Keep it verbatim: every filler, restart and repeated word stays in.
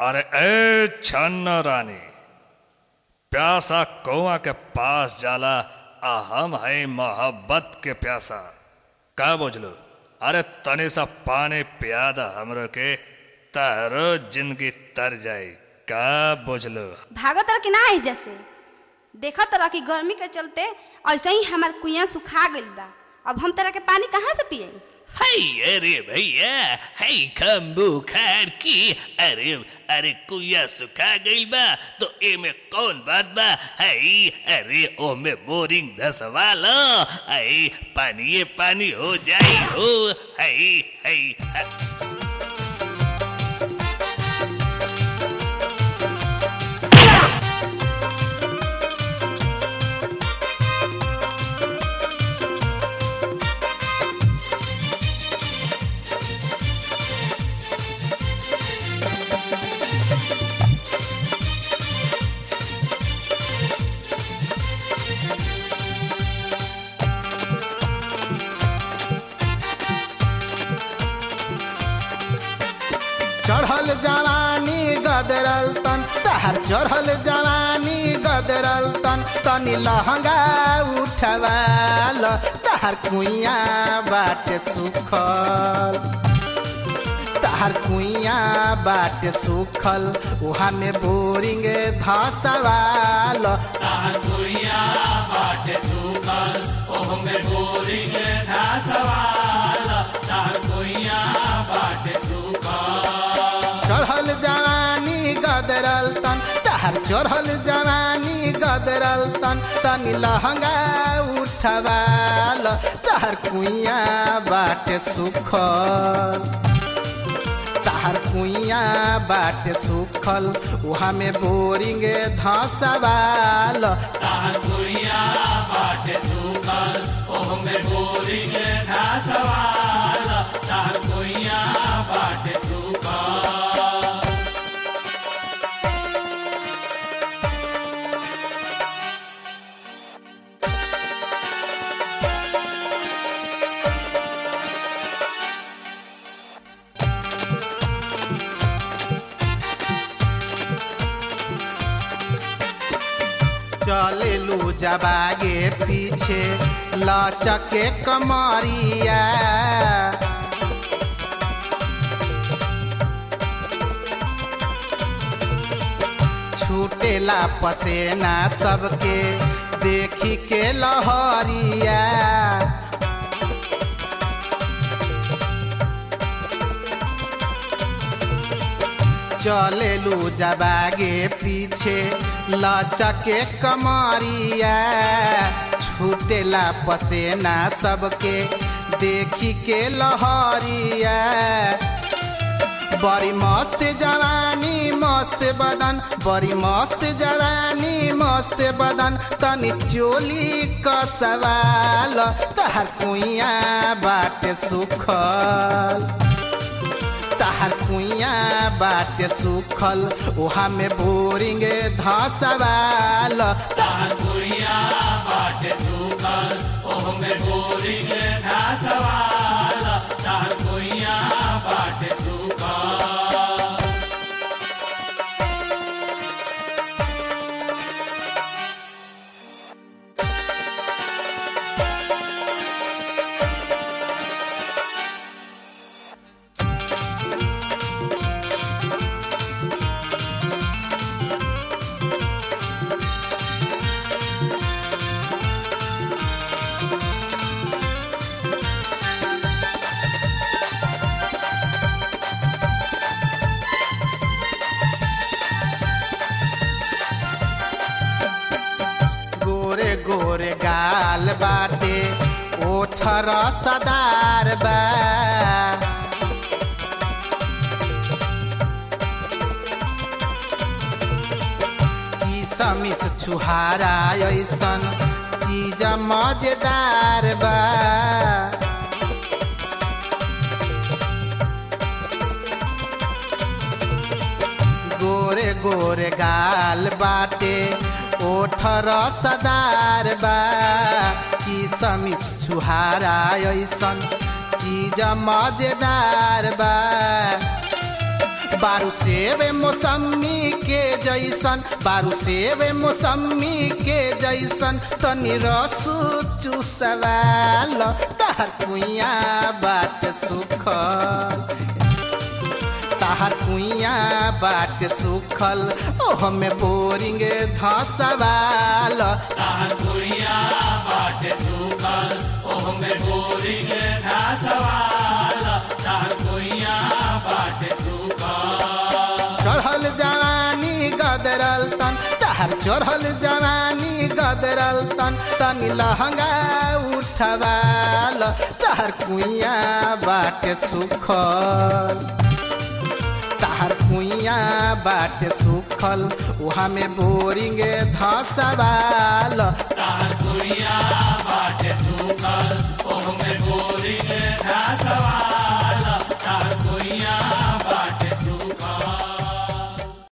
अरे ए छन्न रानी, प्यासा कौआ के पास जाला आ हम है मोहब्बत के प्यासा। का बुझलो? अरे तनी सा पानी पियादा हमरो के, तारो जिंदगी तर जाई। का बुझलो? भागत तरह के ना है जैसे देखा तरह की गर्मी के चलते ऐसे ही हमार कुइया सुखा गइल बा। अब हम तरह के पानी कहाँ से पिए? हाय अरे भैया, हाय कम बुखार की। अरे अरे कुइया सुखा गइल बा तो एमे कौन बात बा? हाय अरे ओमे बोरिंग धसवा लो, हाय पानी पानी हो जाई हो। हाय हाय चढ़ल जवानी गदरल तन, तहर चढ़ल जवानी गदरल तन, तनी लहंगा उठवाल, तहर कुइया बाटे सुखल, तहर कुइया बाटे सुखल, उहा में बोरिंग धसवाल, तहर कुइया बाटे सुखल, ओह में बोरिंग धसवाल, तहर कुइया बाटे सुखल। चढ़ल जवानी गदरल तन, तहर चढ़ल जवानी गदरल तन, तनी लहंगा उठवाल, तहर कुइया बाटे सुखल, तहर कुइया बाटे सुखल, उहा में बोरिंग धसवाल, तहर कुइया बाटे सुखल, ओह में बोरिंग धसवाल, तहर कुइया बाटे सुखल। चलेलू जबागे पीछे लचके कमरिया, छूटेला पसेना सबके देखी के लहरिया, चलेलू जबागे पीछे लचके कमरिया, छूटेला पसेना सबके देखी के लहरिया, बड़ी मस्त जवानी मस्त बदन, बड़ी मस्त जवानी मस्त बदन, तनी चोली कसवाल, तहर कुइया बाटे सुखल, तहर कुइया बाटे सुखल, उहा में बोरिंग धसवाल, तहर कुइया बाटे सुखल, ओह में बोरिंग धसवाल, तहर कुइया बाटे सुखल। गोरे गोरे गाल बाटे ओठर सदार बा, किसमिस छुहारा ऐसन चीज मजेदार बा, गोरे गोरे गाल बाटे ओठर सदार बा, किसमिस छुहारा ऐसन चीज मजेदार बा, बारू सेब मौसमी के जैसन बारू सेब मौसमी के जैसन तनी रस चूसवाल तहर कुइया बाट सुखल तहर कुइया बाट सुखल ओह में बोरिंग धसवाल तहर कुइया बाट सुखल ओह में बोरिंग धसवाल तहर कुइया बाट सुखल चढ़ल जवानी गदरल तन तहर चढ़ल जवानी गदरल तन तनी लहंगा उठवाल तहर कुइया बाट सुखल तहर कुइया बाट सुखल उहा में बोरिंग धसवाल तहर कुइया बाट सुखल ओह में बोरिंग धसवाल